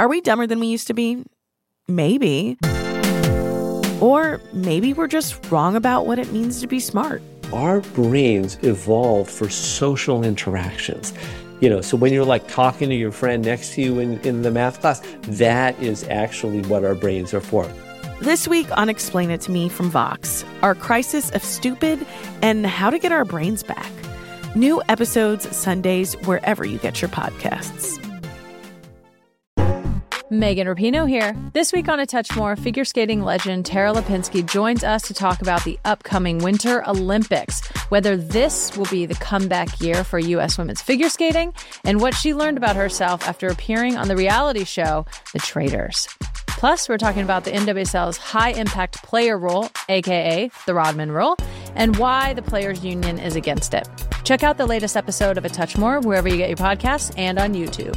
Are we dumber than we used to be? Maybe. Or maybe we're just wrong about what it means to be smart. Our brains evolved for social interactions. So when you're like talking to your friend next to you in the math class, that is actually what our brains are for. This week on Explain It to Me from Vox, our crisis of stupid and how to get our brains back. New episodes Sundays wherever you get your podcasts. Megan Rapinoe here. This week on A Touch More, figure skating legend Tara Lipinski joins us to talk about the upcoming Winter Olympics, whether this will be the comeback year for U.S. women's figure skating, and what she learned about herself after appearing on the reality show, The Traitors. Plus, we're talking about the NWSL's high-impact player rule, a.k.a. the Rodman rule, and why the Players Union is against it. Check out the latest episode of A Touch More wherever you get your podcasts and on YouTube.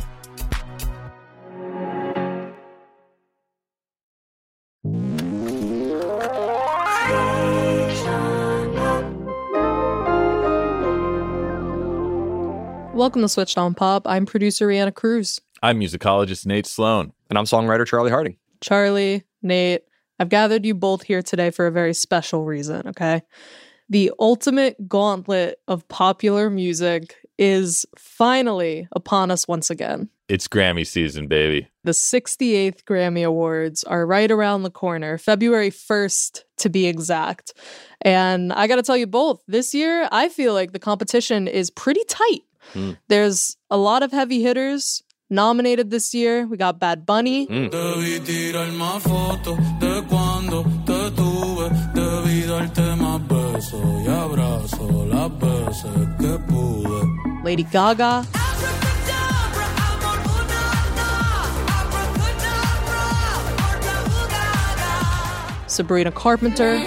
Welcome to Switched on Pop. I'm producer Rihanna Cruz. I'm musicologist Nate Sloan. And I'm songwriter Charlie Harding. Charlie, Nate, I've gathered you both here today for a very special reason, okay? The ultimate gauntlet of popular music is finally upon us once again. It's Grammy season, baby. The 68th Grammy Awards are right around the corner, February 1st to be exact. And I gotta tell you both, this year, I feel like the competition is pretty tight. There's a lot of heavy hitters nominated this year. We got Bad Bunny. Lady Gaga. Sabrina Carpenter.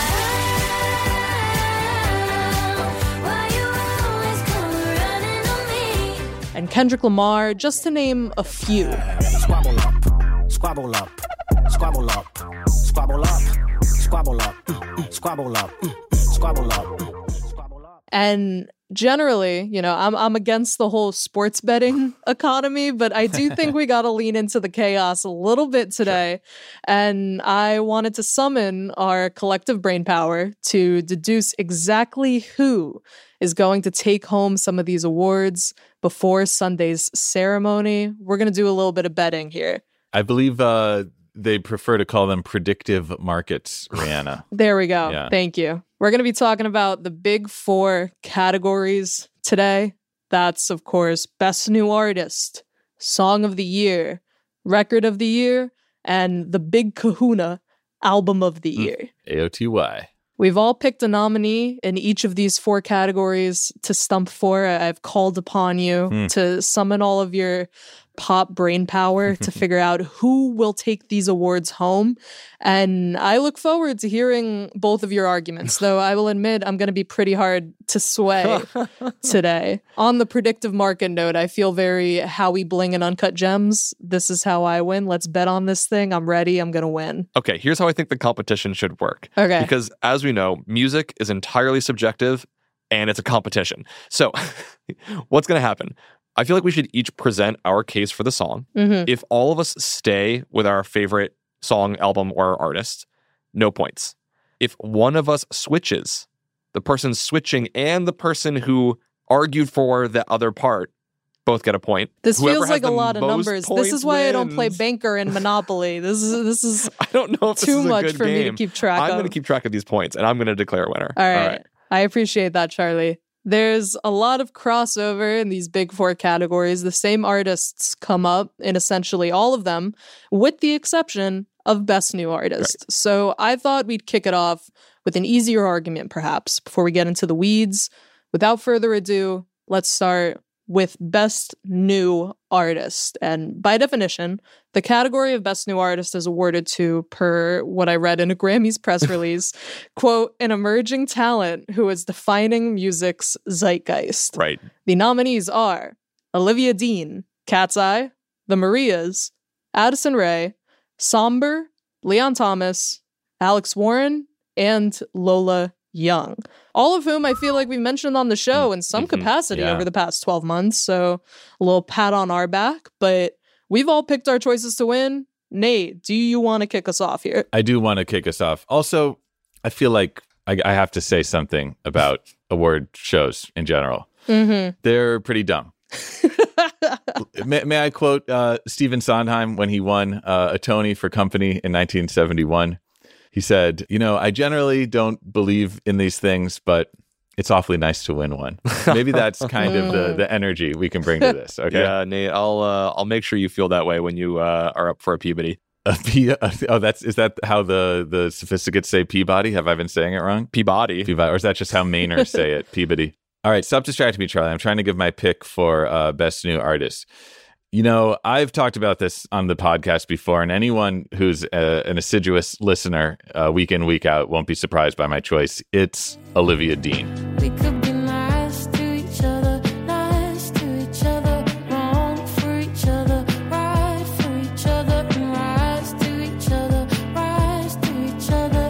And Kendrick Lamar, just to name a few. Squabble up, squabble up, squabble up, squabble up, squabble up, squabble up, squabble up, squabble up. And generally, I'm against the whole sports betting economy, but I do think we got to lean into the chaos a little bit today. Sure. And I wanted to summon our collective brain power to deduce exactly who is going to take home some of these awards before Sunday's ceremony. We're going to do a little bit of betting here. I believe they prefer to call them predictive markets, Rihanna. There we go. Yeah. Thank you. We're going to be talking about the big four categories today. That's, of course, Best New Artist, Song of the Year, Record of the Year, and the big kahuna, Album of the Year. AOTY. We've all picked a nominee in each of these four categories to stump for. I've called upon you to summon all of your pop brain power to figure out who will take these awards home. And I look forward to hearing both of your arguments, though I will admit I'm going to be pretty hard to sway today. On the predictive market note, I feel very Howie Bling and Uncut Gems. This is how I win. Let's bet on this thing. I'm ready. I'm going to win. Okay, here's how I think the competition should work. Okay. Because as we know, music is entirely subjective and it's a competition. So what's going to happen? I feel like we should each present our case for the song. If all of us stay with our favorite song, album, or artist, no points. If one of us switches, the person switching and the person who argued for the other part both get a point. This Whoever feels like a lot of numbers. This is why I don't play Banker and Monopoly. This is I don't know if too this is much a good for game. me to keep track of. I'm going to keep track of these points, and I'm going to declare a winner. All right. I appreciate that, Charlie. There's a lot of crossover in these big four categories. The same artists come up in essentially all of them, with the exception of Best New Artist. Right. So I thought we'd kick it off with an easier argument, perhaps, before we get into the weeds. Without further ado, let's start with Best New Artist. And by definition, the category of Best New Artist is awarded to, per what I read in a Grammys press release, quote, an emerging talent who is defining music's zeitgeist. Right. The nominees are Olivia Dean, Cat's Eye, The Marias, Addison Rae, Somber, Leon Thomas, Alex Warren, and Lola Young, all of whom I feel like we've mentioned on the show in some capacity over the past 12 months. So a little pat on our back. But we've all picked our choices to win. Nate, do you want to kick us off here? I do want to kick us off. Also, I feel like I have to say something about award shows in general. Mm-hmm. They're pretty dumb. May I quote Stephen Sondheim when he won a Tony for Company in 1971? He said, I generally don't believe in these things, but it's awfully nice to win one. Maybe that's kind of the energy we can bring to this. Okay. Yeah, Nate, I'll make sure you feel that way when you are up for a Peabody. Is that how the sophisticates say Peabody? Have I been saying it wrong? Peabody. Or is that just how Mainers say it? Peabody. All right, stop distracting me, Charlie. I'm trying to give my pick for Best New Artist. I've talked about this on the podcast before, and anyone who's an assiduous listener week in, week out won't be surprised by my choice. It's Olivia Dean. We could be nice to each other, wrong for each other, right for each other, and rise to each other, rise to each other.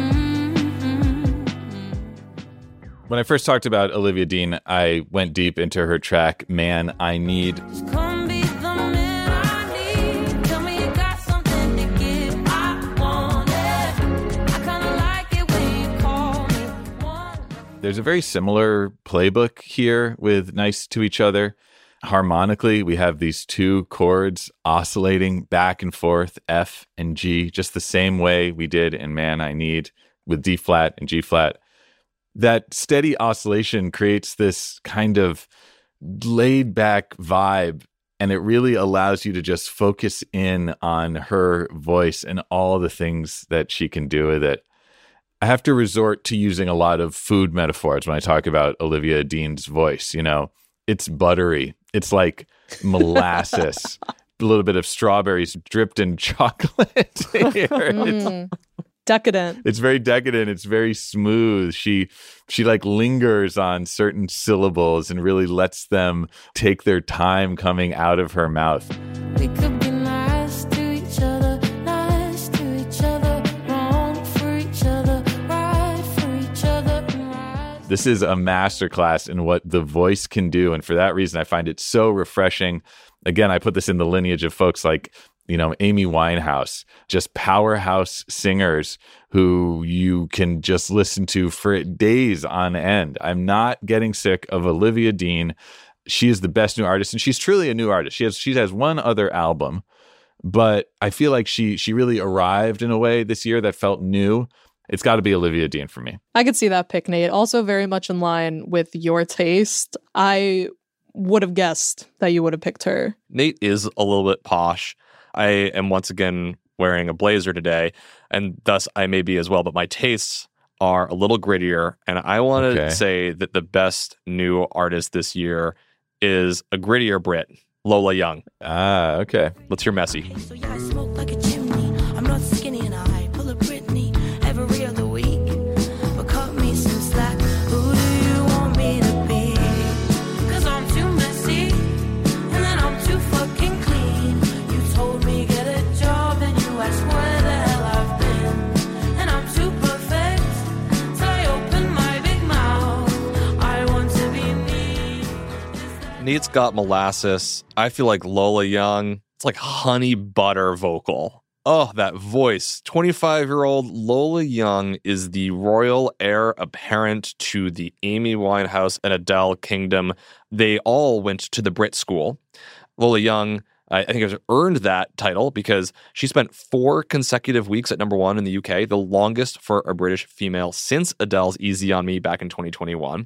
When I first talked about Olivia Dean, I went deep into her track, Man, I Need. Come be the man I need. Tell me you got something to give. I want it. I kind of like it when you call me. There's a very similar playbook here with Nice to Each Other. Harmonically, we have these two chords oscillating back and forth, F and G, just the same way we did in Man, I Need with D flat and G flat. That steady oscillation creates this kind of laid back vibe, and it really allows you to just focus in on her voice and all the things that she can do with it. I have to resort to using a lot of food metaphors when I talk about Olivia Dean's voice. It's buttery. It's like molasses, a little bit of strawberries dripped in chocolate here. Decadent. It's very decadent. It's very smooth. She like lingers on certain syllables and really lets them take their time coming out of her mouth. We could be nice to each other, wrong for each other, right for each other. This is a masterclass in what the voice can do. And for that reason, I find it so refreshing. Again, I put this in the lineage of folks like Amy Winehouse, just powerhouse singers who you can just listen to for days on end. I'm not getting sick of Olivia Dean. She is the best new artist, and she's truly a new artist. She has one other album, but I feel like she really arrived in a way this year that felt new. It's got to be Olivia Dean for me. I could see that pick, Nate. Also very much in line with your taste. I would have guessed that you would have picked her. Nate is a little bit posh. I am once again wearing a blazer today, and thus I may be as well, but my tastes are a little grittier, and I want to say that the best new artist this year is a grittier Brit, Lola Young. Ah, okay. Let's hear Messy. So yeah, I smoke like a chimney. I'm not skinny and I pull a Britney every other week. But cut me some slack. Who do you want me to be? 'Cause I'm too messy, and then I'm too fucking clean. You told me get a job, and you asked where the hell I've been. And I'm too perfect, so I open my big mouth. I want to be me. Nate's got molasses. I feel like Lola Young. It's like honey butter vocal. Oh, that voice. 25-year-old Lola Young is the royal heir apparent to the Amy Winehouse and Adele kingdom. They all went to the Brit school. Lola Young, I think, has earned that title because she spent 4 consecutive weeks at number 1 in the UK, the longest for a British female since Adele's Easy on Me back in 2021.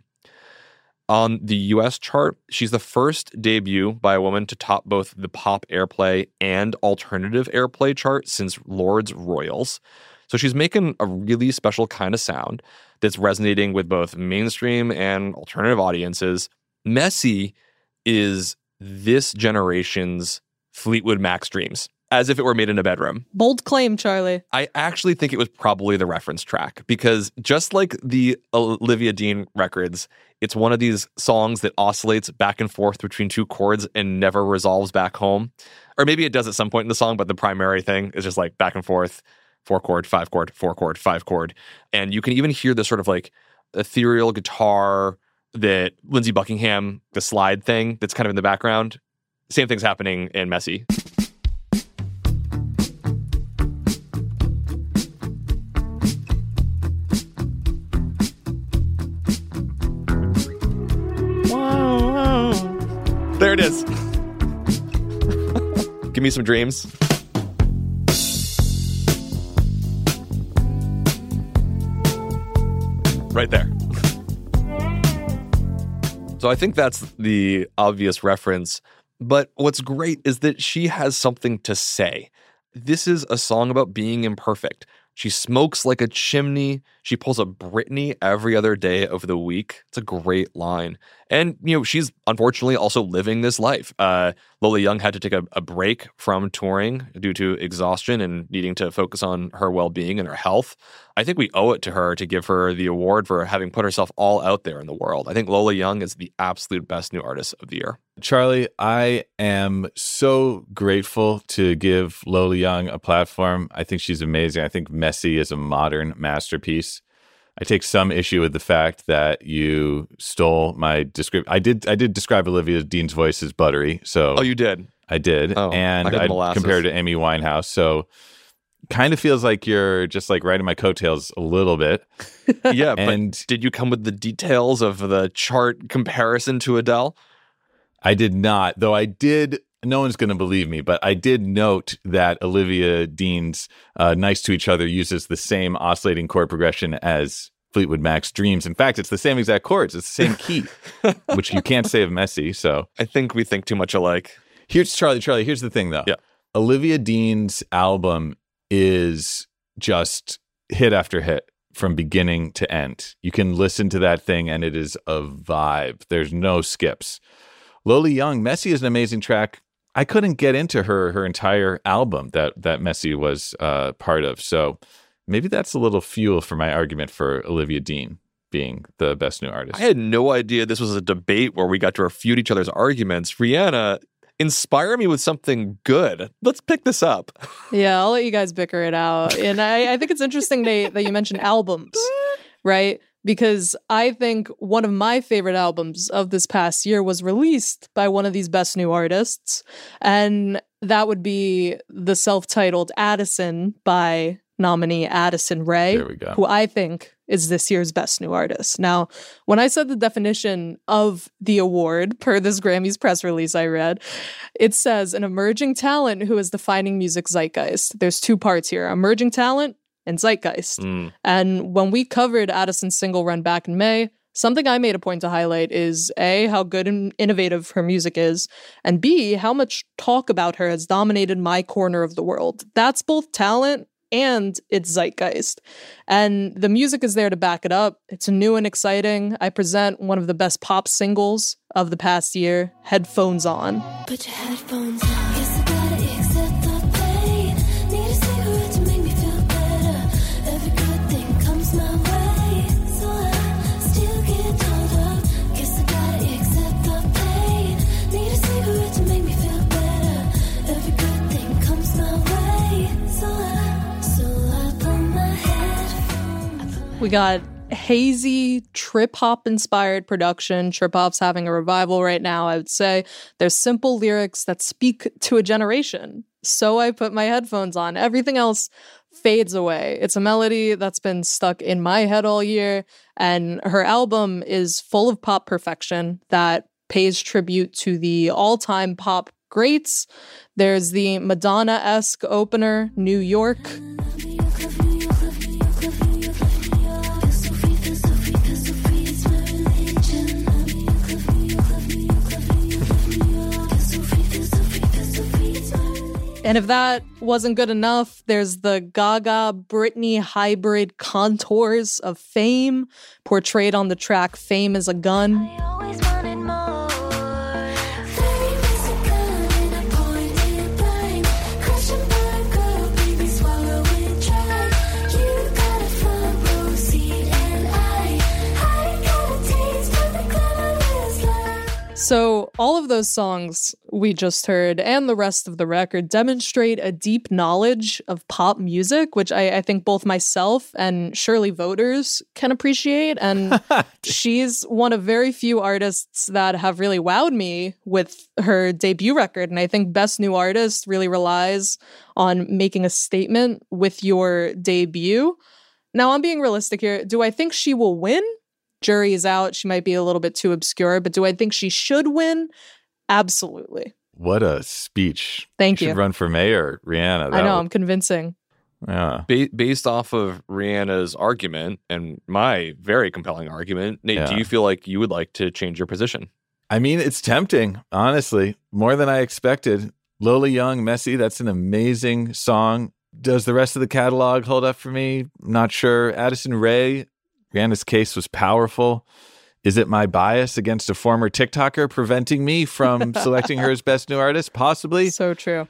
On the US chart, she's the first debut by a woman to top both the pop airplay and alternative airplay chart since Lord's Royals. So she's making a really special kind of sound that's resonating with both mainstream and alternative audiences. Messy is this generation's Fleetwood Mac's Dreams, as if it were made in a bedroom. Bold claim, Charlie. I actually think it was probably the reference track because just like the Olivia Dean records, it's one of these songs that oscillates back and forth between 2 chords and never resolves back home. Or maybe it does at some point in the song, but the primary thing is just like back and forth, 4 chord, 5 chord, 4 chord, 5 chord. And you can even hear this sort of like ethereal guitar that Lindsey Buckingham, the slide thing that's kind of in the background. Same thing's happening in Messy. it is. Give me some dreams. Right there. So I think that's the obvious reference. But what's great is that she has something to say. This is a song about being imperfect. She smokes like a chimney. She pulls a Britney every other day of the week. It's a great line. And, she's unfortunately also living this life. Lola Young had to take a break from touring due to exhaustion and needing to focus on her well-being and her health. I think we owe it to her to give her the award for having put herself all out there in the world. I think Lola Young is the absolute best new artist of the year. Charlie, I am so grateful to give Lola Young a platform. I think she's amazing. I think Messy is a modern masterpiece. I take some issue with the fact that you stole my description. I did describe Olivia Dean's voice as buttery. So Oh, you did? I did. Oh, and I compared to Amy Winehouse. So kind of feels like you're just like riding my coattails a little bit. Yeah, and but did you come with the details of the chart comparison to Adele? I did not, though I did. No one's going to believe me, but I did note that Olivia Dean's Nice to Each Other uses the same oscillating chord progression as Fleetwood Mac's Dreams. In fact, it's the same exact chords. It's the same key, which you can't say of Messy. So I think we think too much alike. Here's Charlie. Here's the thing, though. Yeah. Olivia Dean's album is just hit after hit from beginning to end. You can listen to that thing and it is a vibe. There's no skips. Lola Young, Messy is an amazing track. I couldn't get into her entire album that Messy was part of. So maybe that's a little fuel for my argument for Olivia Dean being the best new artist. I had no idea this was a debate where we got to refute each other's arguments. Rihanna, inspire me with something good. Let's pick this up. Yeah, I'll let you guys bicker it out. And I think it's interesting that you mentioned albums, right? Because I think one of my favorite albums of this past year was released by one of these best new artists. And that would be the self-titled Addison by nominee Addison Rae, There we go. who I think is this year's best new artist. Now, when I said the definition of the award per this Grammys press release I read, it says an emerging talent who is defining music zeitgeist. There's two parts here, emerging talent and zeitgeist. And when we covered Addison's single run back in May, something I made a point to highlight is A, how good and innovative her music is, and B, how much talk about her has dominated my corner of the world. That's both talent and it's zeitgeist. And the music is there to back it up. It's new and exciting. I present one of the best pop singles of the past year, Headphones On. Put your headphones on. Guess I gotta accept the pain. Need a cigarette to make me feel better. Every good thing comes my way, so I still get told up. Guess I gotta accept the pain. Need a cigarette to make me feel better. Every good thing comes my way, so I put my headphones. We got hazy trip hop inspired production. Trip hop's having a revival right now, I would say. There's simple lyrics that speak to a generation. So I put my headphones on. Everything else fades away. It's a melody that's been stuck in my head all year, and her album is full of pop perfection that pays tribute to the all-time pop greats. There's the Madonna-esque opener, New York. And if that wasn't good enough, there's the Gaga Britney hybrid contours of fame portrayed on the track Fame is a Gun. I always wanted more. Fame is a gun and I pointed blank. Crash and burn, girl, baby, swallow it dry. You got a front row seat and I got a taste for the glamorous life. So all of those songs we just heard and the rest of the record demonstrate a deep knowledge of pop music, which I think both myself and surely voters can appreciate. And she's one of very few artists that have really wowed me with her debut record. And I think Best New Artist really relies on making a statement with your debut. Now, I'm being realistic here. Do I think she will win? Jury is out. She might be a little bit too obscure, but do I think she should win? Absolutely. What a speech. Thank you. Should run for mayor, Rihanna. I know, I'm convincing. Yeah. Based off of Rihanna's argument and my very compelling argument, Nate, Yeah. do you feel like you would like to change your position? I mean, it's tempting, honestly, more than I expected. Lola Young, Messy, that's an amazing song. Does the rest of the catalog hold up for me? Not sure. Addison Rae, Rihanna's case was powerful. Is it my bias against a former TikToker preventing me from selecting her as Best New Artist? Possibly. So true.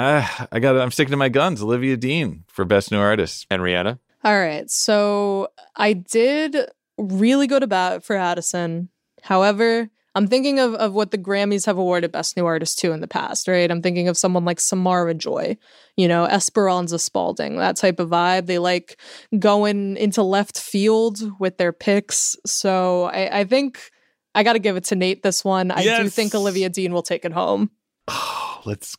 I'm sticking to my guns. Olivia Dean for Best New Artist. And Rihanna? All right. So I did really go to bat for Addison. However, I'm thinking of what the Grammys have awarded Best New Artist to in the past, right? I'm thinking of someone like Samara Joy, Esperanza Spalding, that type of vibe. They like going into left field with their picks. So I think I got to give it to Nate this one. I do think Olivia Dean will take it home. Oh, let's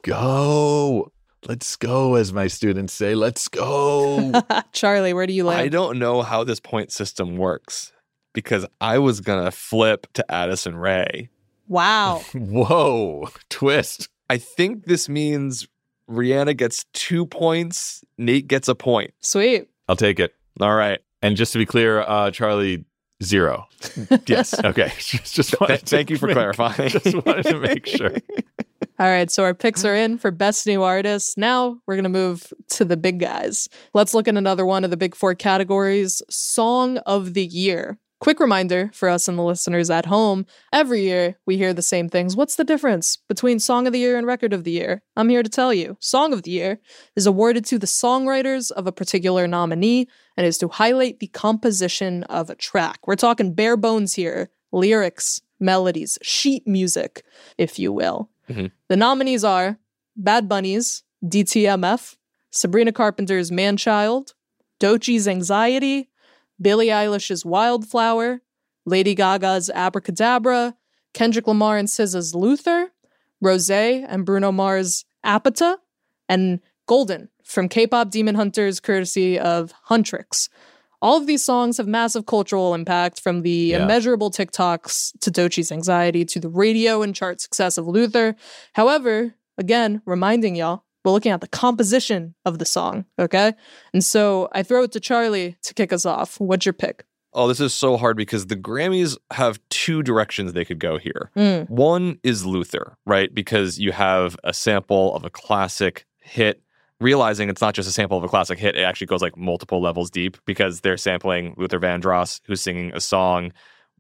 go. Let's go, as my students say. Let's go. Charlie, where do you land? I don't know how this point system works because I was going to flip to Addison Rae. Wow. Whoa. Twist. I think this means Rihanna gets 2 points, Nate gets a point. Sweet. I'll take it. All right. And just to be clear, Charlie, 0. Yes. Okay. Just wanted Thank you for clarifying. Just wanted to make sure. All right, so our picks are in for Best New Artist. Now we're going to move to the big guys. Let's look at another one of the big 4 categories, Song of the Year. Quick reminder for us and the listeners at home, every year we hear the same things. What's the difference between Song of the Year and Record of the Year? I'm here to tell you. Song of the Year is awarded to the songwriters of a particular nominee and is to highlight the composition of a track. We're talking bare bones here, lyrics, melodies, sheet music, if you will. Mm-hmm. The nominees are Bad Bunny's DTMF, Sabrina Carpenter's Man-Child, Doechie's Anxiety, Billie Eilish's Wildflower, Lady Gaga's Abracadabra, Kendrick Lamar and SZA's Luther, Rosé and Bruno Mars' Apata, and Golden from K-pop Demon Hunters courtesy of Huntrix. All of these songs have massive cultural impact, from the immeasurable TikToks to Doechie's Anxiety to the radio and chart success of Luther. However, again, reminding y'all, we're looking at the composition of the song, okay? And so I throw it to Charlie to kick us off. What's your pick? Oh, this is so hard because the Grammys have 2 directions they could go here. One is Luther, right? Because you have a sample of a classic hit. Realizing it's not just a sample of a classic hit, it actually goes like multiple levels deep because they're sampling Luther Vandross, who's singing a song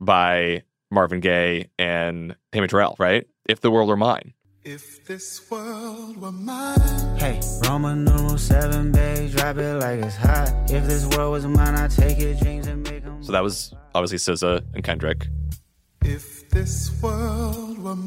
by Marvin Gaye and Tammy Terrell, right? If the World Were Mine. If this world were mine. Hey, Roman numeral 7, babe, drop it like it's hot. If this world was mine, I'd take your dreams and make them. So that was obviously SZA and Kendrick. If this world were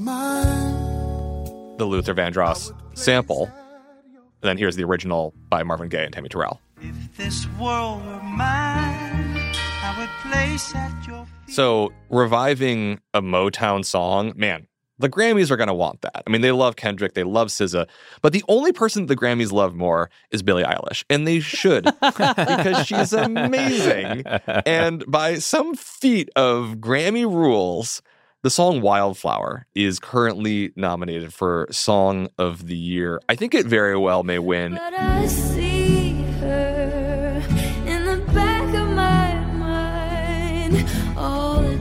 mine. The Luther Vandross sample. And then here's the original by Marvin Gaye and Tammy Terrell. If this world were mine, I would place at your feet. So reviving a Motown song, man, the Grammys are going to want that. I mean, they love Kendrick, they love SZA, but the only person the Grammys love more is Billie Eilish, and they should because she's amazing. And by some feat of Grammy rules, the song Wildflower is currently nominated for Song of the Year. I think it very well may win. But I see her in the back of my mind all the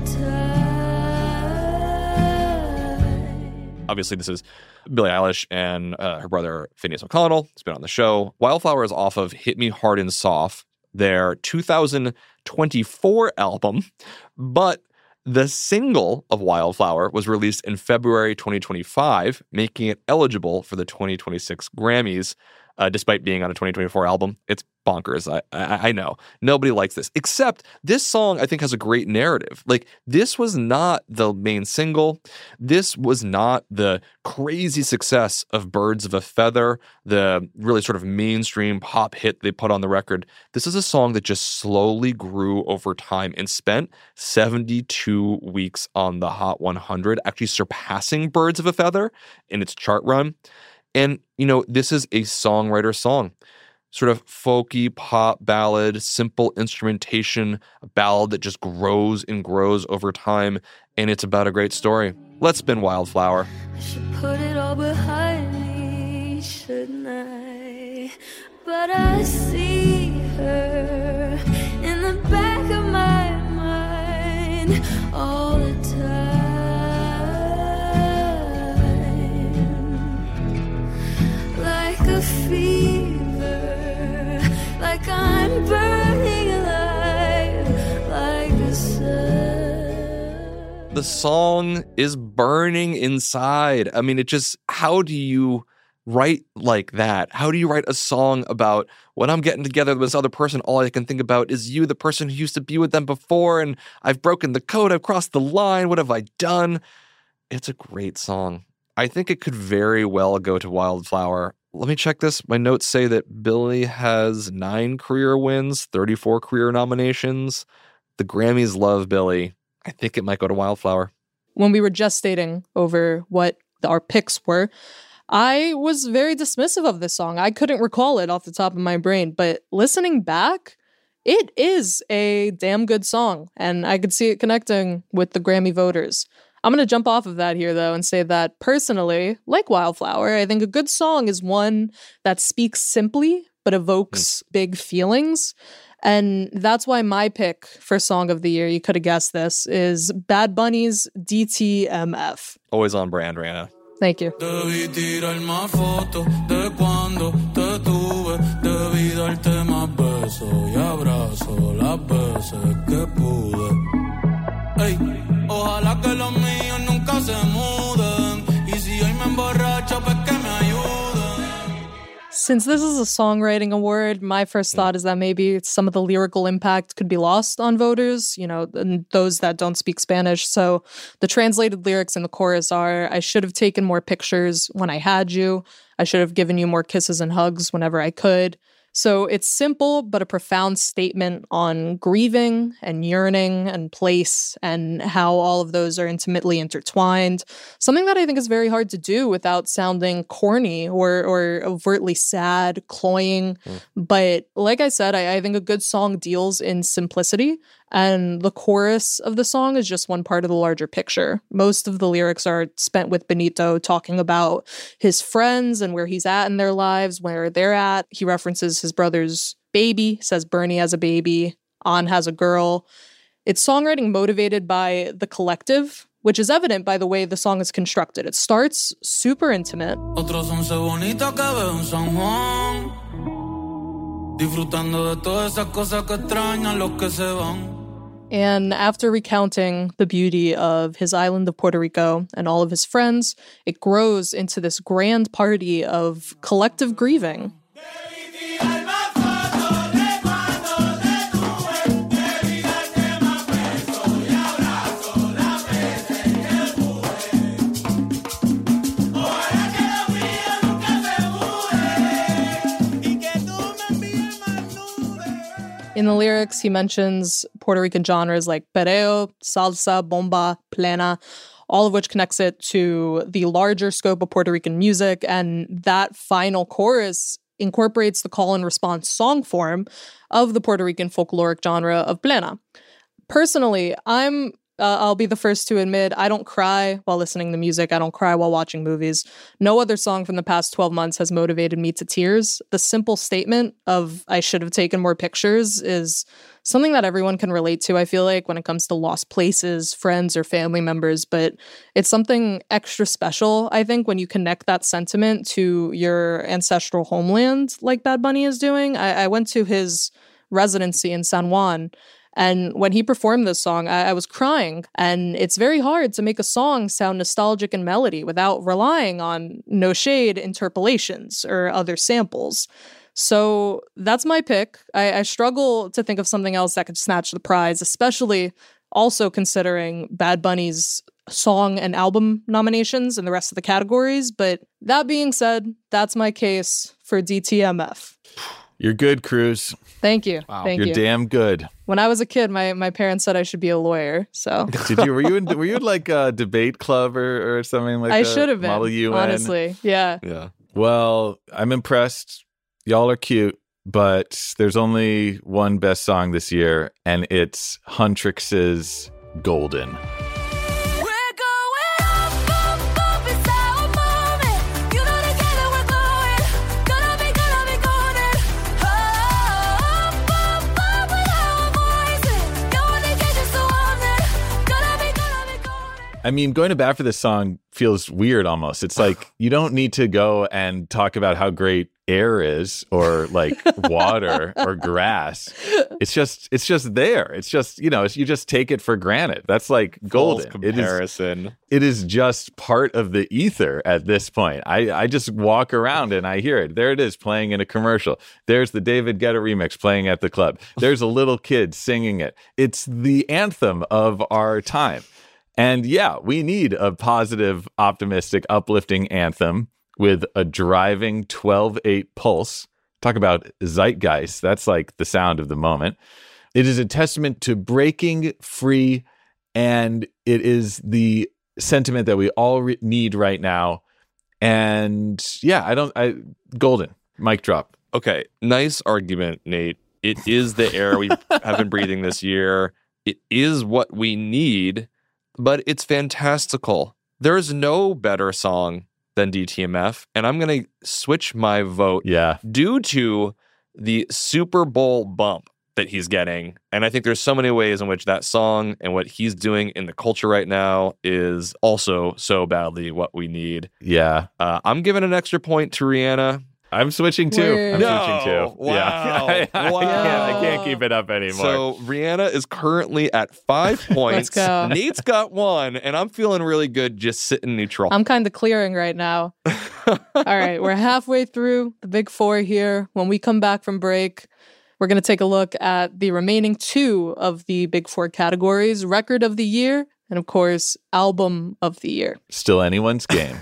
time. Obviously, this is Billie Eilish and her brother Phineas O'Connell. It's been on the show. Wildflower is off of Hit Me Hard and Soft, their 2024 album, but the single of Wildflower was released in February 2025, making it eligible for the 2026 Grammys, despite being on a 2024 album. It's bonkers. I know. Nobody likes this. Except this song, I think, has a great narrative. Like, this was not the main single. This was not the crazy success of Birds of a Feather, the really sort of mainstream pop hit they put on the record. This is a song that just slowly grew over time and spent 72 weeks on the Hot 100, actually surpassing Birds of a Feather in its chart run. And, you know, this is a songwriter song. Sort of folky pop ballad, simple instrumentation, a ballad that just grows and grows over time, and it's about a great story. Let's spin Wildflower. I should put it all behind me, shouldn't I? But I see her in the back of my mind all the time. Like a fever, like I'm burning alive, like the sun. The song is burning inside. I mean, how do you write like that? How do you write a song about when I'm getting together with this other person, all I can think about is you, the person who used to be with them before, and I've broken the code, I've crossed the line, what have I done? It's a great song. I think it could very well go to Wildflower. Let me check this. My notes say that Billie has 9 career wins, 34 career nominations. The Grammys love Billie. I think it might go to Wildflower. When we were gestating over what our picks were, I was very dismissive of this song. I couldn't recall it off the top of my brain, but listening back, it is a damn good song, and I could see it connecting with the Grammy voters. I'm going to jump off of that here, though, and say that personally, like Wildflower, I think a good song is one that speaks simply but evokes big feelings. And that's why my pick for Song of the Year, you could have guessed this, is Bad Bunny's DTMF. Always on brand, Rihanna. Thank you. Debí tirar más fotos de cuando te tuve. Debí darte más besos y abrazos las veces que pude. Ey, ojalá que los míos nunca se muden. Y si hoy me emborracho, pues que me ayuden. Since this is a songwriting award, my first thought is that maybe some of the lyrical impact could be lost on voters, and those that don't speak Spanish. So the translated lyrics in the chorus are, I should have taken more pictures when I had you. I should have given you more kisses and hugs whenever I could. So it's simple, but a profound statement on grieving and yearning and place and how all of those are intimately intertwined. Something that I think is very hard to do without sounding corny or overtly sad, cloying. But like I said, I think a good song deals in simplicity. And the chorus of the song is just one part of the larger picture. Most of the lyrics are spent with Benito talking about his friends and where he's at in their lives, where they're at. He references his brother's baby, says Bernie has a baby, An has a girl. It's songwriting motivated by the collective, which is evident by the way the song is constructed. It starts super intimate. Otros once bonita que veo en San Juan. Disfrutando de todas esas cosas que extrañan los que se van. And after recounting the beauty of his island of Puerto Rico and all of his friends, it grows into this grand party of collective grieving. In the lyrics, he mentions Puerto Rican genres like perreo, salsa, bomba, plena, all of which connects it to the larger scope of Puerto Rican music. And that final chorus incorporates the call and response song form of the Puerto Rican folkloric genre of plena. Personally, I'll be the first to admit I don't cry while listening to music. I don't cry while watching movies. No other song from the past 12 months has motivated me to tears. The simple statement of I should have taken more pictures is something that everyone can relate to, I feel like, when it comes to lost places, friends, or family members. But it's something extra special, I think, when you connect that sentiment to your ancestral homeland like Bad Bunny is doing. I went to his residency in San Juan, and when he performed this song, I was crying. And it's very hard to make a song sound nostalgic in melody without relying on no shade interpolations or other samples. So that's my pick. I struggle to think of something else that could snatch the prize, especially also considering Bad Bunny's song and album nominations in the rest of the categories. But that being said, that's my case for DTMF. You're good, Cruz. Thank you. Wow. Thank You're you. damn good. When I was a kid, my parents said I should be a lawyer. So Were you in like a debate club or something like that? I should have been, Model UN? honestly. Yeah. Yeah. Well, I'm impressed. Y'all are cute, but there's only one best song this year, and it's Huntrix's Golden. We're going up, I mean, going to bat for this song feels weird almost. It's like you don't need to go and talk about how great air is or like water or grass. It's just there. It's just, you just take it for granted. That's like golden. Comparison. It is just part of the ether at this point. I just walk around and I hear it. There it is playing in a commercial. There's the David Guetta remix playing at the club. There's a little kid singing it. It's the anthem of our time. And yeah, we need a positive, optimistic, uplifting anthem with a driving 12/8 pulse. Talk about zeitgeist. That's like the sound of the moment. It is a testament to breaking free, and it is the sentiment that we all need right now. And yeah, golden. Mic drop. Okay, nice argument, Nate. It is the air we have been breathing this year. It is what we need, but it's fantastical. There is no better song than DTMF, and I'm going to switch my vote due to the Super Bowl bump that he's getting. And I think there's so many ways in which that song and what he's doing in the culture right now is also so badly what we need. Yeah. I'm giving an extra point to Rihanna. I'm switching too. Switching too. Wow. Yeah. I can't keep it up anymore. So Rihanna is currently at 5 points. Let's go. Nate's got 1, and I'm feeling really good just sitting neutral. I'm kind of clearing right now. All right, we're halfway through the big 4 here. When we come back from break, we're going to take a look at the remaining 2 of the big 4 categories, Record of the Year, and of course, Album of the Year. Still anyone's game.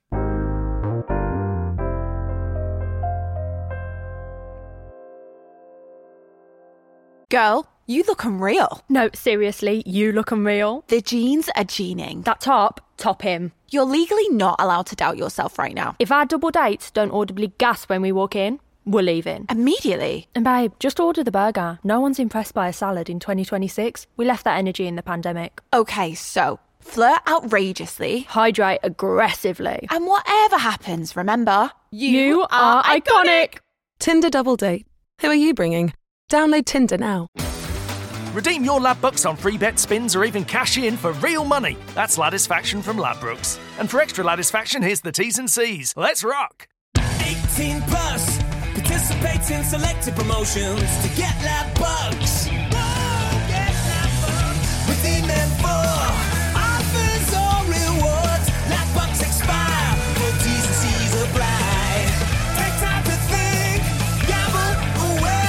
Girl, you look unreal. No, seriously, you look unreal. The jeans are jeaning. That top him. You're legally not allowed to doubt yourself right now. If our double dates don't audibly gasp when we walk in, we're leaving. Immediately. And babe, just order the burger. No one's impressed by a salad in 2026. We left that energy in the pandemic. Okay, so flirt outrageously. Hydrate aggressively. And whatever happens, remember, you are iconic. Tinder double date. Who are you bringing? Download Tinder now. Redeem your Ladbrokes on free bet spins or even cash in for real money. That's Ladisfaction from Ladbrokes. And for extra Ladisfaction, here's the T's and C's. Let's rock! 18 plus. Participate in selected promotions to get Ladbrokes. Get Ladbrokes. Redeem them for offers or rewards. Ladbrokes expire. Full T's and C's apply. Take time to think. Gamble aware.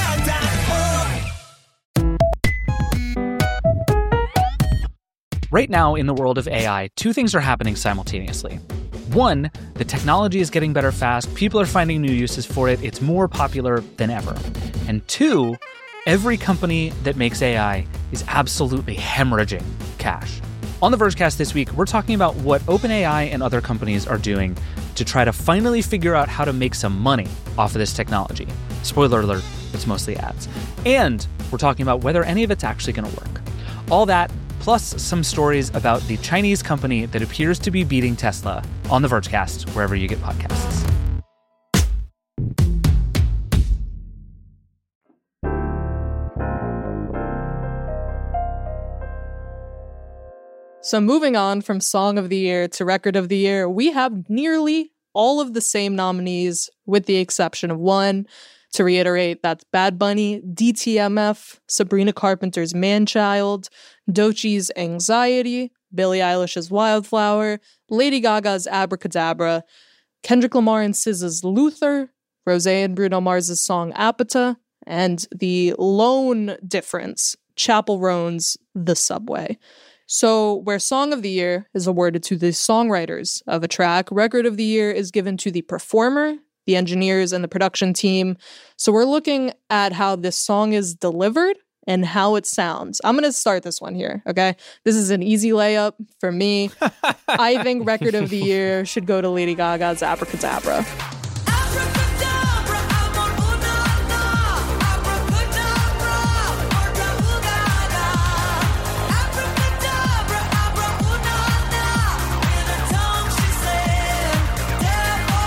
Right now, in the world of AI, 2 things are happening simultaneously. 1, the technology is getting better fast, people are finding new uses for it, it's more popular than ever. And 2, every company that makes AI is absolutely hemorrhaging cash. On the Vergecast this week, we're talking about what OpenAI and other companies are doing to try to finally figure out how to make some money off of this technology. Spoiler alert, it's mostly ads. And we're talking about whether any of it's actually going to work. All that, plus some stories about the Chinese company that appears to be beating Tesla on the Vergecast, wherever you get podcasts. So moving on from Song of the Year to Record of the Year, we have nearly all of the same nominees with the exception of 1. To reiterate, that's Bad Bunny, DTMF, Sabrina Carpenter's Man-Child, Doechie's Anxiety, Billie Eilish's Wildflower, Lady Gaga's Abracadabra, Kendrick Lamar and SZA's Luther, Rosé and Bruno Mars's song Apata, and the lone difference, Chappell Roan's The Subway. So where Song of the Year is awarded to the songwriters of a track, Record of the Year is given to the performer, the engineers, and the production team. So we're looking at how this song is delivered and how it sounds. I'm going to start this one here, okay? This is an easy layup for me. I think Record of the Year should go to Lady Gaga's Abracadabra.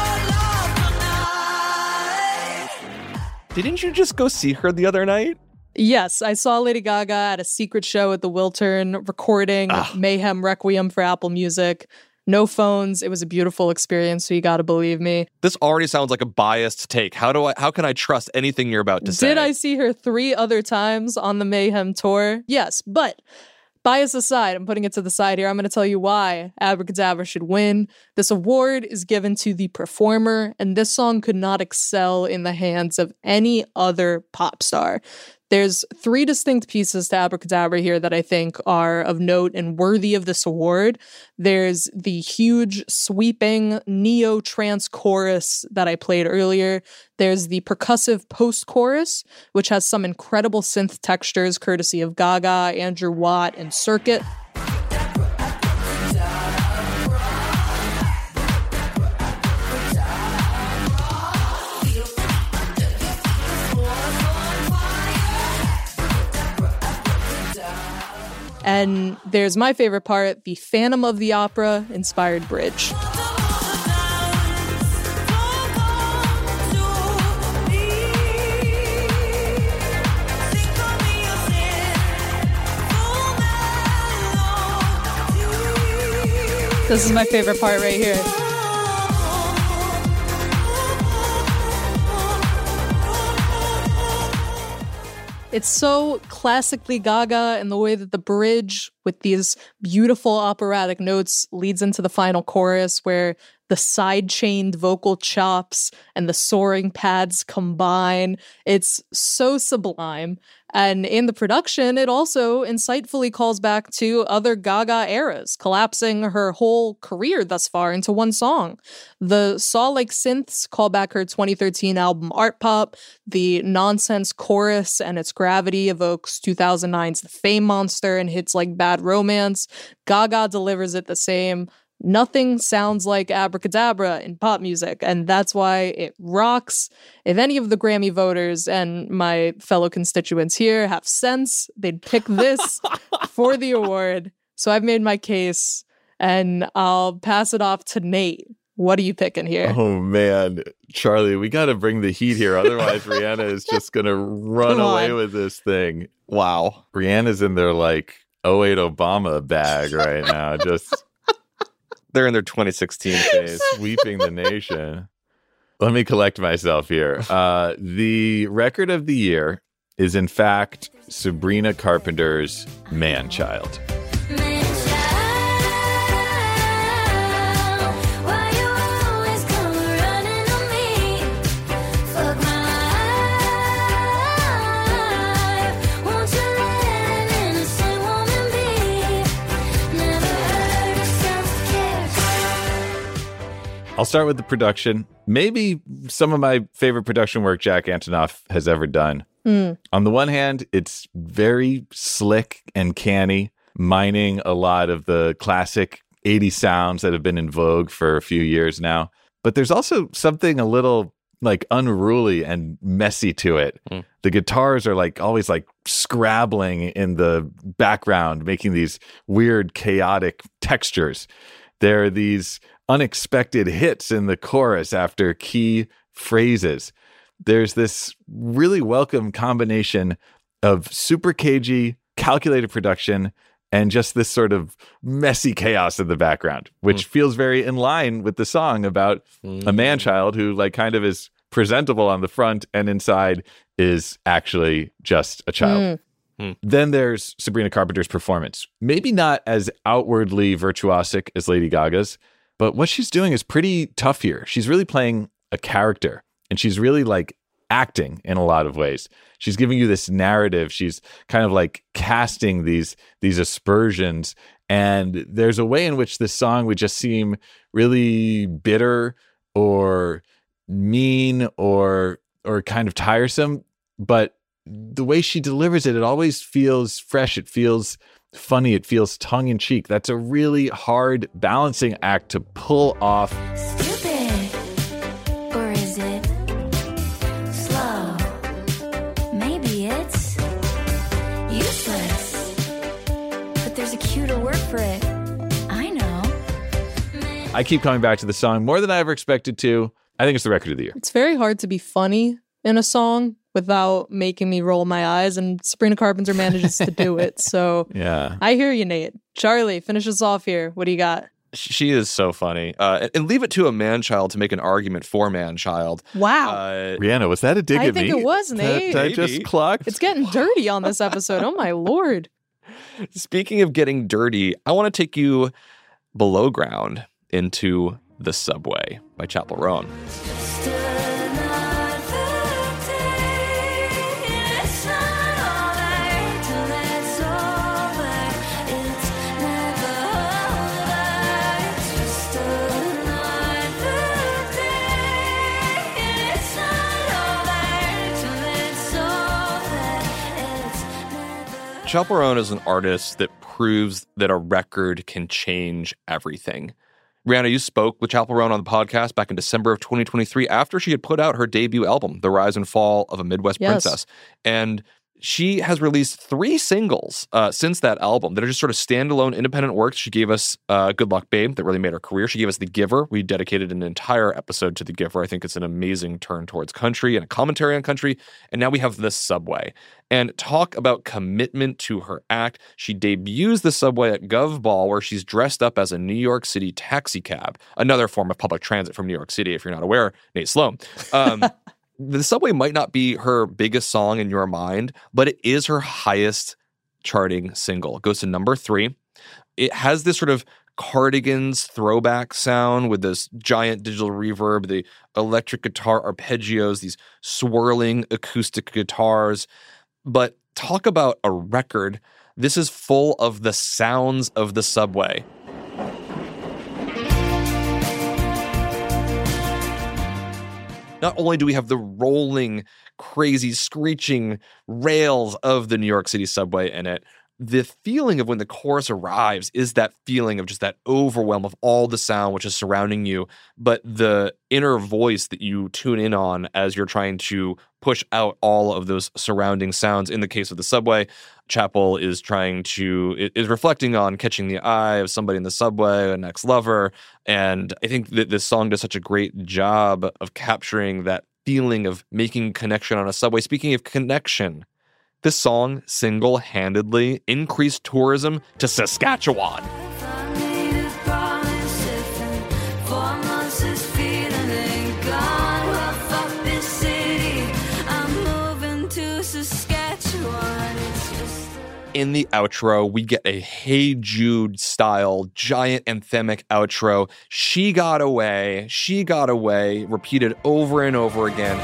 Didn't you just go see her the other night? Yes, I saw Lady Gaga at a secret show at the Wiltern recording Mayhem Requiem for Apple Music. No phones. It was a beautiful experience, so you got to believe me. This already sounds like a biased take. How can I trust anything you're about to say? Did I see her 3 other times on the Mayhem tour? Yes, but bias aside, I'm putting it to the side here. I'm going to tell you why Abracadabra should win. This award is given to the performer, and this song could not excel in the hands of any other pop star. There's 3 distinct pieces to Abracadabra here that I think are of note and worthy of this award. There's the huge, sweeping neo-trance chorus that I played earlier. There's the percussive post-chorus, which has some incredible synth textures courtesy of Gaga, Andrew Watt, and Circuit. And there's my favorite part, the Phantom of the Opera inspired bridge. This is my favorite part right here. It's so classically Gaga in the way that the bridge with these beautiful operatic notes leads into the final chorus where the side-chained vocal chops and the soaring pads combine. It's so sublime. And in the production, it also insightfully calls back to other Gaga eras, collapsing her whole career thus far into one song. The saw-like synths call back her 2013 album Art Pop. The nonsense chorus and its gravity evokes 2009's The Fame Monster and hits like Bad Romance. Gaga delivers it the same. Nothing sounds like Abracadabra in pop music, and that's why it rocks. If any of the Grammy voters and my fellow constituents here have sense, they'd pick this for the award. So I've made my case, and I'll pass it off to Nate. What are you picking here? Oh, man. Charlie, we got to bring the heat here. Otherwise, Rihanna is just going to run away with this thing. Wow. Rihanna's in their, 08 Obama bag right now. Just... They're in their 2016 phase. Sweeping the nation. Let me collect myself here. The record of the year is, in fact, Sabrina Carpenter's Man-Child. I'll start with the production. Maybe some of my favorite production work Jack Antonoff has ever done. On the one hand, it's very slick and canny, mining a lot of the classic 80s sounds that have been in vogue for a few years now. But there's also something a little unruly and messy to it. The guitars are always scrabbling in the background, making these weird, chaotic textures. There are these unexpected hits in the chorus after key phrases. There's this really welcome combination of super cagey, calculated production and just this sort of messy chaos in the background, which feels very in line with the song about a man-child who kind of is presentable on the front and inside is actually just a child. Then there's Sabrina Carpenter's performance. Maybe not as outwardly virtuosic as Lady Gaga's, but what she's doing is pretty tough here. She's really playing a character, and she's really acting in a lot of ways. She's giving you this narrative. She's kind of casting these aspersions, and there's a way in which this song would just seem really bitter or mean or kind of tiresome, but the way she delivers it always feels fresh. It feels funny. It feels tongue-in-cheek. That's a really hard balancing act to pull off. Stupid. Or is it slow? Maybe it's useless. But there's a cuter word for it. I know. I keep coming back to the song more than I ever expected to. I think it's the record of the year. It's very hard to be funny in a song, without making me roll my eyes, and Sabrina Carpenter manages to do it. So Yeah. I hear you, Nate. Charlie, finish us off here. What do you got? She is so funny. And leave it to a man-child to make an argument for man-child. Wow. Rihanna, was that a dig I at think me? it was, Nate. That I just clocked? It's getting dirty on this episode. Oh, my Lord. Speaking of getting dirty, I want to take you below ground into The Subway by Chappell Roan. Chappell Roan is an artist that proves that a record can change everything. Rihanna, you spoke with Chappell Roan on the podcast back in December of 2023 after she had put out her debut album, The Rise and Fall of a Midwest Princess. And she has released 3 singles since that album that are just sort of standalone independent works. She gave us Good Luck Babe that really made her career. She gave us The Giver. We dedicated an entire episode to The Giver. I think it's an amazing turn towards country and a commentary on country. And now we have The Subway. And talk about commitment to her act. She debuts The Subway at Gov Ball, where she's dressed up as a New York City taxi cab, another form of public transit from New York City, if you're not aware, Nate Sloan. The Subway might not be her biggest song in your mind, but it is her highest charting single. It goes to number 3. It has this sort of Cardigans throwback sound with this giant digital reverb, the electric guitar arpeggios, these swirling acoustic guitars. But talk about a record. This is full of the sounds of the subway. Not only do we have the rolling, crazy, screeching rails of the New York City subway in it, the feeling of when the chorus arrives is that feeling of just that overwhelm of all the sound which is surrounding you, but the inner voice that you tune in on as you're trying to push out all of those surrounding sounds. In the case of the subway, Chappell is reflecting on catching the eye of somebody in the subway, an ex-lover, and I think that this song does such a great job of capturing that feeling of making connection on a subway. Speaking of connection, this song single-handedly increased tourism to Saskatchewan. In the outro, we get a Hey Jude style giant anthemic outro. She got away, repeated over and over again.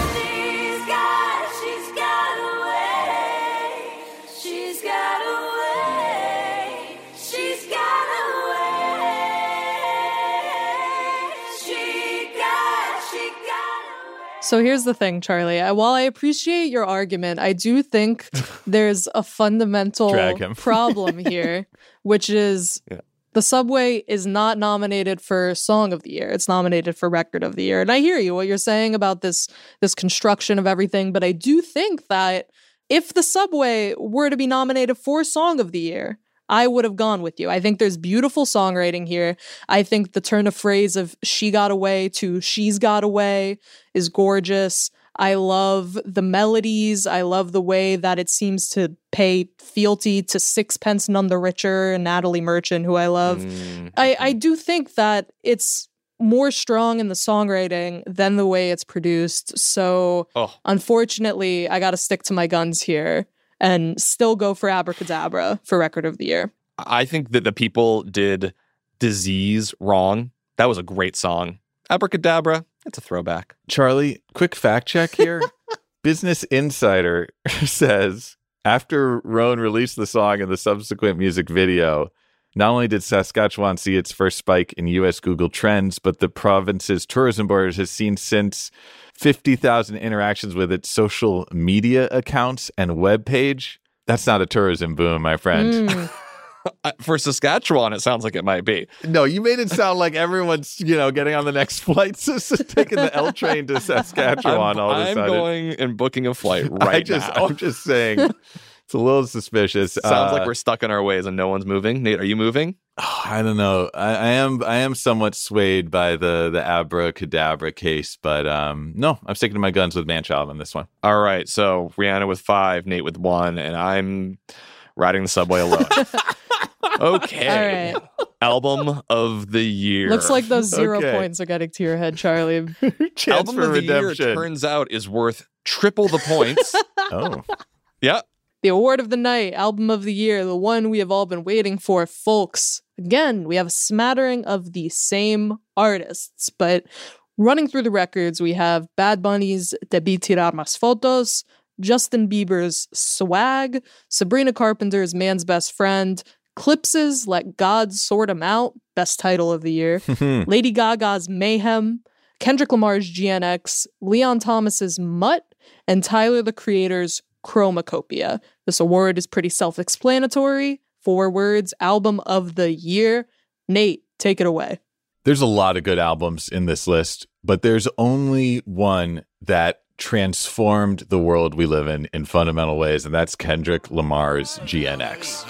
So here's the thing, Charlie. While I appreciate your argument, I do think there's a fundamental problem here, which is the Subway is not nominated for Song of the Year. It's nominated for Record of the Year. And I hear you, what you're saying about this construction of everything, but I do think that if the Subway were to be nominated for Song of the Year, I would have gone with you. I think there's beautiful songwriting here. I think the turn of phrase of she got away to she's got away is gorgeous. I love the melodies. I love the way that it seems to pay fealty to Sixpence None the Richer and Natalie Merchant, who I love. I do think that it's more strong in the songwriting than the way it's produced. So unfortunately, I got to stick to my guns here and still go for Abracadabra for Record of the Year. I think that the people did Disease wrong. That was a great song. Abracadabra, it's a throwback. Charlie, quick fact check here. Business Insider says, after Roan released the song and the subsequent music video, not only did Saskatchewan see its first spike in U.S. Google Trends, but the province's tourism board has seen since 50,000 interactions with its social media accounts and webpage. That's not a tourism boom, my friend. For Saskatchewan, it sounds like it might be. No, you made it sound like everyone's, getting on the next flight, taking the L train to Saskatchewan all of a sudden. I'm going and booking a flight right now. I'm just saying, It's a little suspicious. Sounds like we're stuck in our ways and no one's moving. Nate, are you moving? I don't know. I am somewhat swayed by the abracadabra case, but no, I'm sticking to my guns with Man-Child on this one. All right, so Rihanna with 5, Nate with 1, and I'm riding the subway alone. Okay. All right. Album of the year. Looks like those 0 points are getting to your head, Charlie. Album of the year, turns out, is worth triple the points. Oh. Yeah. The award of the night, album of the year, the one we have all been waiting for, folks. Again, we have a smattering of the same artists, but running through the records, we have Bad Bunny's Debí Tirar Más Fotos, Justin Bieber's Swag, Sabrina Carpenter's Man's Best Friend, Clips's Let God Sort 'Em Out, best title of the year, Lady Gaga's Mayhem, Kendrick Lamar's GNX, Leon Thomas's Mutt, and Tyler, the Creator's Chromacopia. This award is pretty self-explanatory. 4 words, album of the year. Nate, take it away. There's a lot of good albums in this list, but there's only one that transformed the world we live in fundamental ways, and that's Kendrick Lamar's GNX.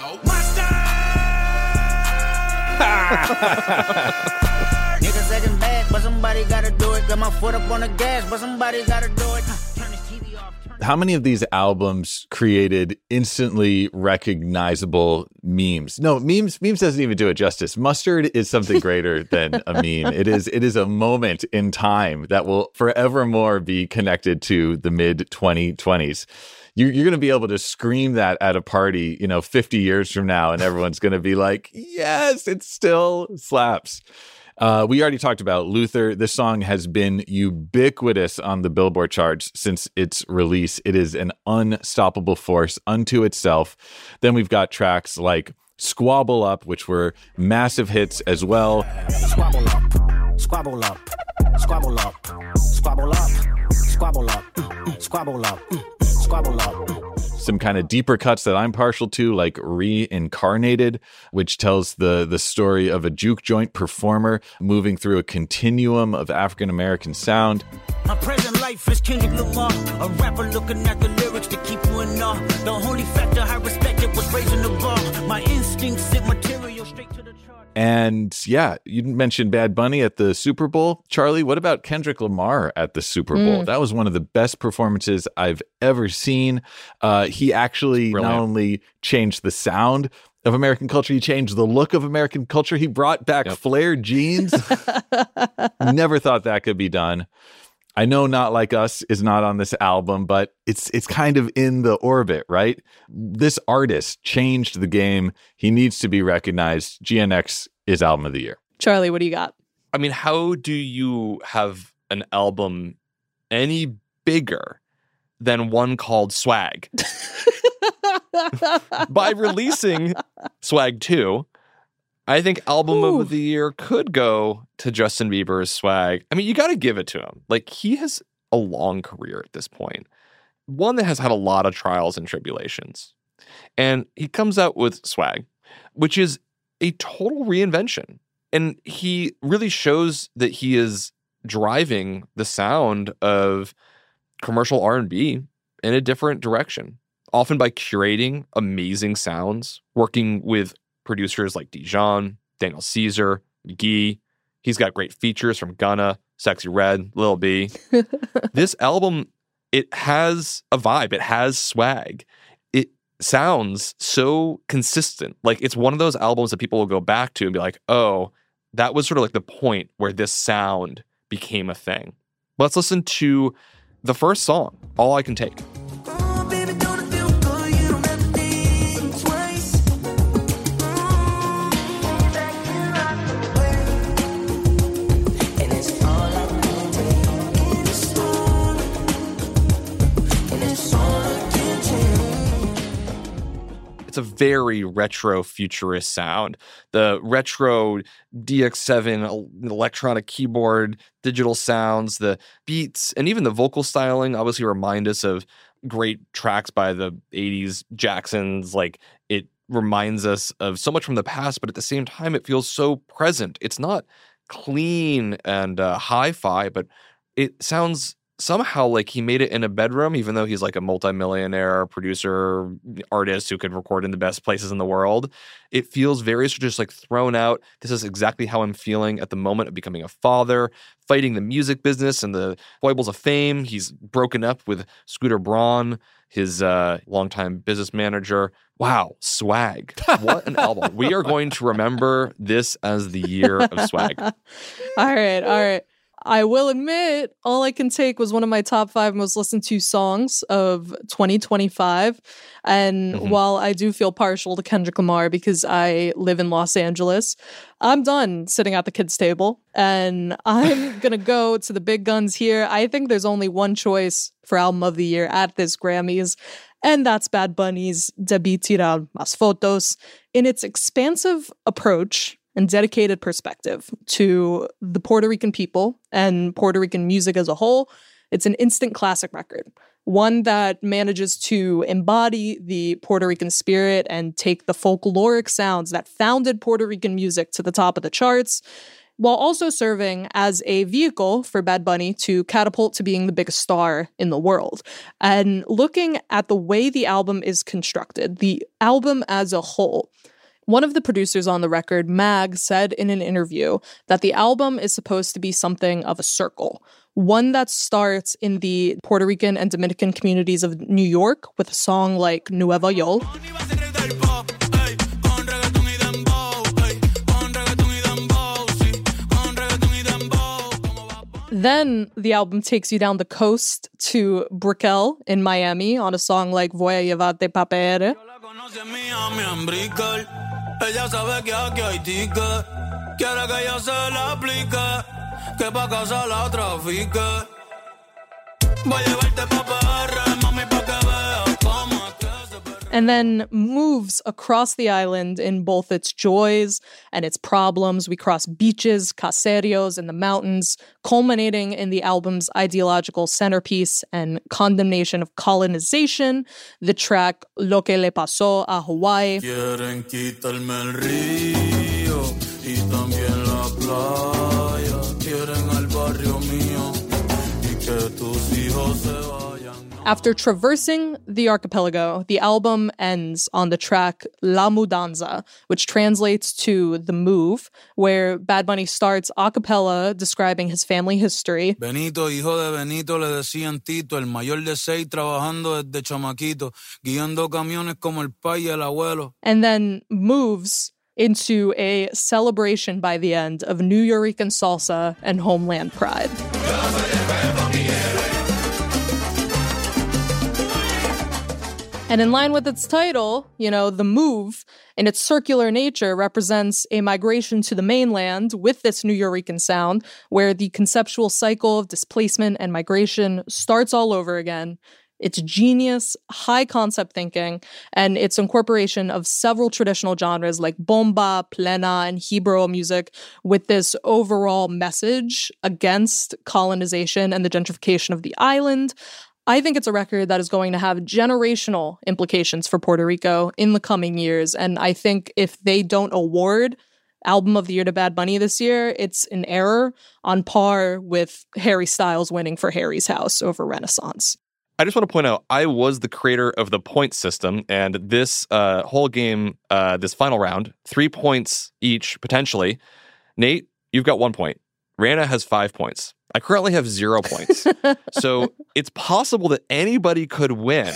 Niggas second bad, but somebody gotta do it. Got my foot up on the gas, but somebody gotta do it. How many of these albums created instantly recognizable memes? No, memes doesn't even do it justice. Mustard is something greater than a meme. It is a moment in time that will forevermore be connected to the mid-2020s. You're going to be able to scream that at a party, 50 years from now, and everyone's going to be like, yes, it still slaps. We already talked about Luther. This song has been ubiquitous on the Billboard charts since its release. It is an unstoppable force unto itself. Then we've got tracks like Squabble Up, which were massive hits as well. Squabble up, squabble up, squabble up, squabble up, squabble up, squabble up, squabble up. Some kind of deeper cuts that I'm partial to, like Reincarnated, which tells the story of a juke joint performer moving through a continuum of African-American sound. My present life is Kendrick Lamar, a rapper looking at the lyrics to keep you in awe. The only factor I respected was raising the bar. My instincts sent material straight to the chart. And yeah, you mentioned Bad Bunny at the Super Bowl. Charlie, what about Kendrick Lamar at the Super Bowl? That was one of the best performances I've ever seen. He actually not only changed the sound of American culture, he changed the look of American culture. He brought back flared jeans. Never thought that could be done. I know Not Like Us is not on this album, but it's kind of in the orbit, right? This artist changed the game. He needs to be recognized. GNX is album of the year. Charlie, what do you got? I mean, how do you have an album any bigger than one called Swag? By releasing Swag 2, I think album of the year could go to Justin Bieber's Swag. I mean, you got to give it to him. Like, he has a long career at this point. One that has had a lot of trials and tribulations. And he comes out with Swag, which is a total reinvention. And he really shows that he is driving the sound of commercial R&B in a different direction, often by curating amazing sounds, working with producers like Dijon, Daniel Caesar, McGee. He's got great features from Gunna, Sexy Red, Lil B. This album, it has a vibe. It has swag. It sounds so consistent. Like, it's one of those albums that people will go back to and be like, oh, that was sort of like the point where this sound became a thing. Let's listen to the first song, All I Can Take. It's a very retro futurist sound. The retro DX7 electronic keyboard, digital sounds, the beats, and even the vocal styling obviously remind us of great tracks by the 80s Jacksons. Like, it reminds us of so much from the past, but at the same time, it feels so present. It's not clean and hi-fi, but it sounds somehow like he made it in a bedroom, even though he's like a multimillionaire producer, artist who could record in the best places in the world. It feels very just like thrown out. This is exactly how I'm feeling at the moment of becoming a father, fighting the music business and the foibles of fame. He's broken up with Scooter Braun, his longtime business manager. Wow, swag. What an album. We are going to remember this as the year of swag. All right. I will admit, All I Can Take was one of my top 5 most listened to songs of 2025. And while I do feel partial to Kendrick Lamar because I live in Los Angeles, I'm done sitting at the kids' table. And I'm going to go to the big guns here. I think there's only one choice for Album of the Year at this Grammys, and that's Bad Bunny's Debí Tirar Más Fotos. In its expansive approach and dedicated perspective to the Puerto Rican people and Puerto Rican music as a whole, it's an instant classic record. One that manages to embody the Puerto Rican spirit and take the folkloric sounds that founded Puerto Rican music to the top of the charts, while also serving as a vehicle for Bad Bunny to catapult to being the biggest star in the world. And looking at the way the album is constructed, the album as a whole, one of the producers on the record, Mag, said in an interview that the album is supposed to be something of a circle, one that starts in the Puerto Rican and Dominican communities of New York with a song like Nueva Yol. Then the album takes you down the coast to Brickell in Miami on a song like Voy a llevarte pa' PR. Ella sabe que aquí hay ticket. Quiere que yo se la aplique. Que pa' casa la trafique. Voy a llevarte pa' PR, mami, pa' que veas cómo es que se perrea. And then moves across the island in both its joys and its problems. We cross beaches, caseríos, and the mountains, culminating in the album's ideological centerpiece and condemnation of colonization, the track Lo que le pasó a Hawaii. Quieren quitarme el río y también la playa. Quieren al barrio mío y que tus hijos se vayan. After traversing the archipelago, the album ends on the track La Mudanza, which translates to The Move, where Bad Bunny starts a cappella describing his family history. Benito, hijo de Benito, le decían Tito, el mayor de 6, trabajando desde chamaquito, guiando camiones como el pai y el abuelo. And then moves into a celebration by the end of New Yorican salsa and homeland pride. And in line with its title, The Move, in its circular nature, represents a migration to the mainland with this New Yorican sound, where the conceptual cycle of displacement and migration starts all over again. It's genius, high concept thinking, and its incorporation of several traditional genres like bomba, plena, and Hebrew music with this overall message against colonization and the gentrification of the island. I think it's a record that is going to have generational implications for Puerto Rico in the coming years. And I think if they don't award Album of the Year to Bad Bunny this year, it's an error on par with Harry Styles winning for Harry's House over Renaissance. I just want to point out, I was the creator of the point system, and this whole game, this final round, 3 points each, potentially. Nate, you've got 1 point. Rihanna has 5 points. I currently have 0 points. So it's possible that anybody could win,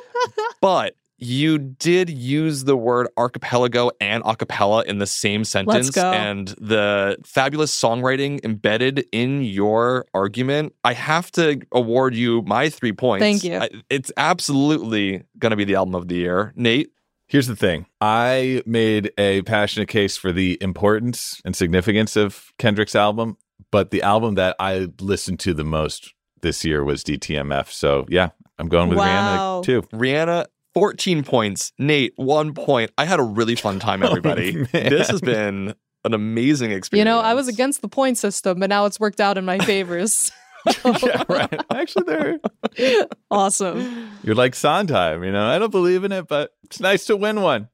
but you did use the word archipelago and acapella in the same sentence. Let's go. And the fabulous songwriting embedded in your argument, I have to award you my 3 points. Thank you. It's absolutely going to be the album of the year. Nate? Here's the thing. I made a passionate case for the importance and significance of Kendrick's album, but the album that I listened to the most this year was DTMF. So, yeah, I'm going with Rihanna, too. Rihanna, 14 points. Nate, 1 point. I had a really fun time, everybody. This has been an amazing experience. I was against the point system, but now it's worked out in my favors. Yeah, right. Actually, they're awesome. You're like Sondheim, I don't believe in it, but it's nice to win one.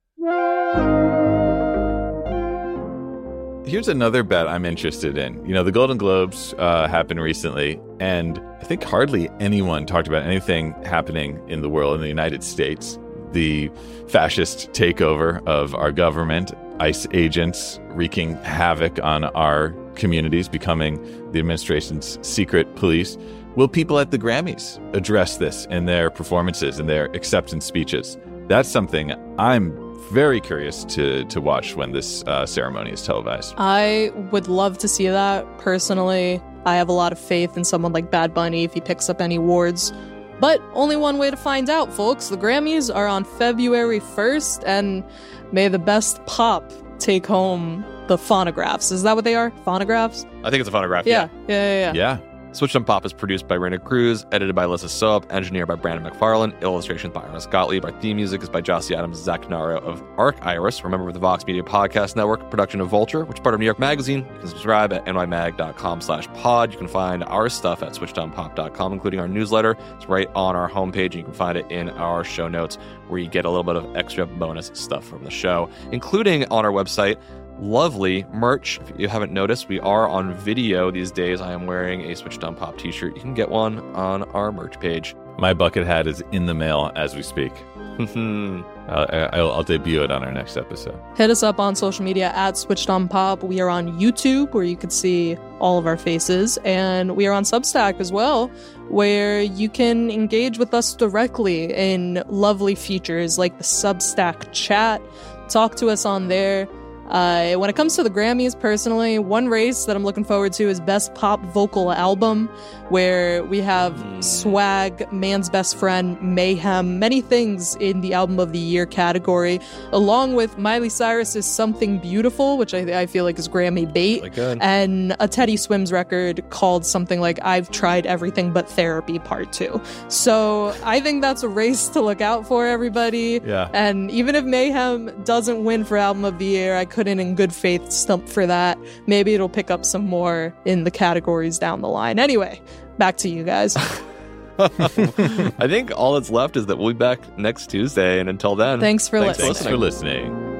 Here's another bet I'm interested in. The Golden Globes happened recently, And I think hardly anyone talked about anything happening in the world, in the United States. The fascist takeover of our government, ICE agents wreaking havoc on our communities, becoming the administration's secret police. Will people at the Grammys address this in their performances and their acceptance speeches? That's something I'm very curious to watch when this ceremony is televised. I would love to see that. Personally, I have a lot of faith in someone like Bad Bunny if he picks up any awards. But only one way to find out, folks. The Grammys are on February 1st, and may the best pop take home the phonographs. Is that what they are? Phonographs? I think it's a phonograph. Yeah. Switched on Pop is produced by Raina Cruz, edited by Alyssa Soap, engineered by Brandon McFarlane, illustrations by Iris Gottlieb. Our theme music is by Jossie Adams and Zach Naro of Arc Iris. Remember, the Vox Media Podcast Network, production of Vulture, which is part of New York Magazine. You can subscribe at nymag.com/pod. You can find our stuff at switchedonpop.com, including our newsletter. It's right on our homepage, and you can find it in our show notes, where you get a little bit of extra bonus stuff from the show, including on our website, lovely merch. If you haven't noticed, we are on video these days. I am wearing a Switched On Pop t-shirt. You can get one on our merch page. My bucket hat is in the mail as we speak. I'll debut it on our next episode. Hit us up on social media at Switched On Pop. We are on YouTube, where you can see all of our faces, and we are on Substack as well, where you can engage with us directly in lovely features like the Substack chat. Talk to us on there. When it comes to the Grammys, personally, one race that I'm looking forward to is Best Pop Vocal Album, where we have Swag, Man's Best Friend, Mayhem, many things in the Album of the Year category, along with Miley Cyrus's Something Beautiful, which I feel like is Grammy bait, and a Teddy Swims record called something like I've Tried Everything But Therapy Part 2. So I think that's a race to look out for, everybody. Yeah. And even if Mayhem doesn't win for Album of the Year, I couldn't in good faith stump for that. Maybe it'll pick up some more in the categories down the line. Anyway, back to you guys. I think all that's left is that we'll be back next Tuesday, and until then, thanks for listening.